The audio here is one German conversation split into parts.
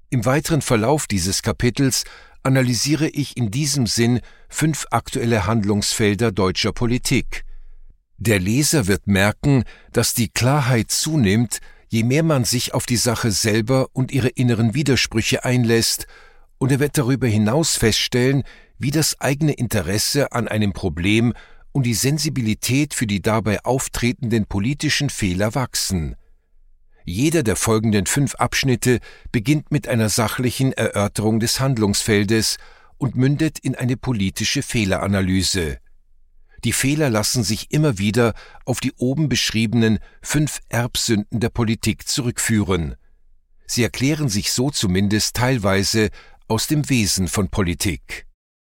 Im weiteren Verlauf dieses Kapitels analysiere ich in diesem Sinn 5 aktuelle Handlungsfelder deutscher Politik. Der Leser wird merken, dass die Klarheit zunimmt, je mehr man sich auf die Sache selber und ihre inneren Widersprüche einlässt, und er wird darüber hinaus feststellen, wie das eigene Interesse an einem Problem und die Sensibilität für die dabei auftretenden politischen Fehler wachsen. Jeder der folgenden 5 Abschnitte beginnt mit einer sachlichen Erörterung des Handlungsfeldes und mündet in eine politische Fehleranalyse. Die Fehler lassen sich immer wieder auf die oben beschriebenen 5 Erbsünden der Politik zurückführen. Sie erklären sich so zumindest teilweise aus dem Wesen von Politik.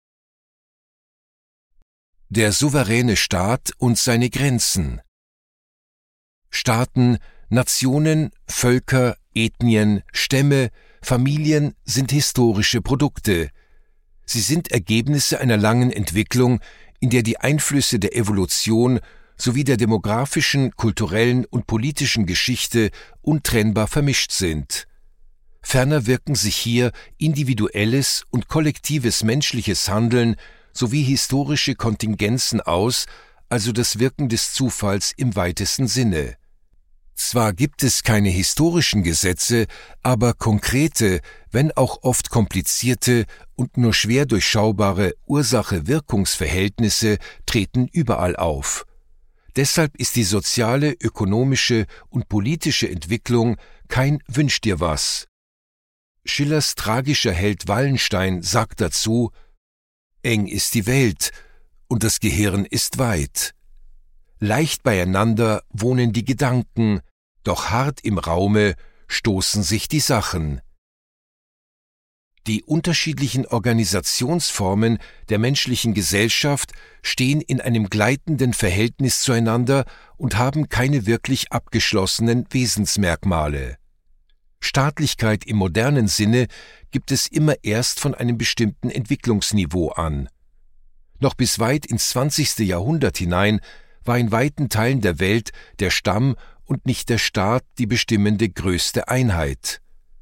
Der souveräne Staat und seine Grenzen. Staaten, Nationen, Völker, Ethnien, Stämme, Familien sind historische Produkte. Sie sind Ergebnisse einer langen Entwicklung, in der die Einflüsse der Evolution sowie der demografischen, kulturellen und politischen Geschichte untrennbar vermischt sind. Ferner wirken sich hier individuelles und kollektives menschliches Handeln sowie historische Kontingenzen aus, also das Wirken des Zufalls im weitesten Sinne. Zwar gibt es keine historischen Gesetze, aber konkrete, wenn auch oft komplizierte und nur schwer durchschaubare Ursache-Wirkungsverhältnisse treten überall auf. Deshalb ist die soziale, ökonomische und politische Entwicklung kein Wünsch dir was. Schillers tragischer Held Wallenstein sagt dazu: Eng ist die Welt und das Gehirn ist weit. Leicht beieinander wohnen die Gedanken, doch hart im Raume stoßen sich die Sachen. Die unterschiedlichen Organisationsformen der menschlichen Gesellschaft stehen in einem gleitenden Verhältnis zueinander und haben keine wirklich abgeschlossenen Wesensmerkmale. Staatlichkeit im modernen Sinne gibt es immer erst von einem bestimmten Entwicklungsniveau an. Noch bis weit ins 20. Jahrhundert hinein war in weiten Teilen der Welt der Stamm und nicht der Staat die bestimmende größte Einheit.